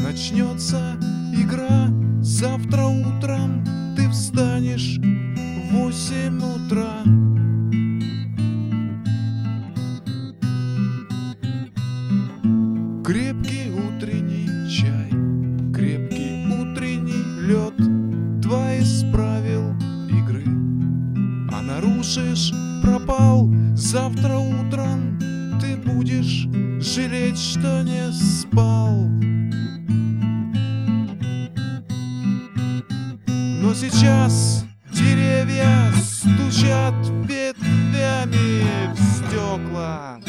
Начнется игра, завтра утром ты встанешь в 8 утра. Крепкий утренний чай, крепкий утренний лед, два из правил игры. А нарушишь, пропал, завтра утром ты будешь жалеть, что не спал. Но сейчас деревья стучат ветвями в стекла.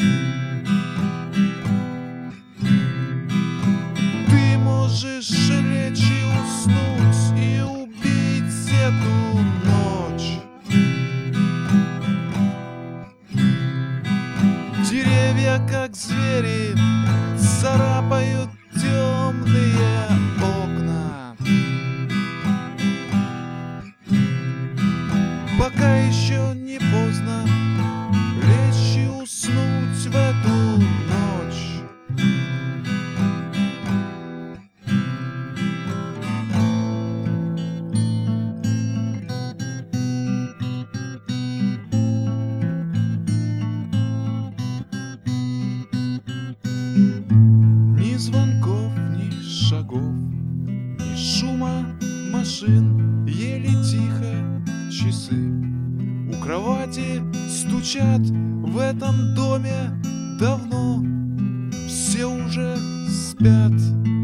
Ты можешь лечь и уснуть и убить эту ночь. Деревья, как звери, царапают темные окна. Пока еще не поздно лечь и уснуть в эту ночь. Ни звонков, ни шагов, ни шума машин, еле тихо часы у кровати стучат. В этом доме давно все уже спят.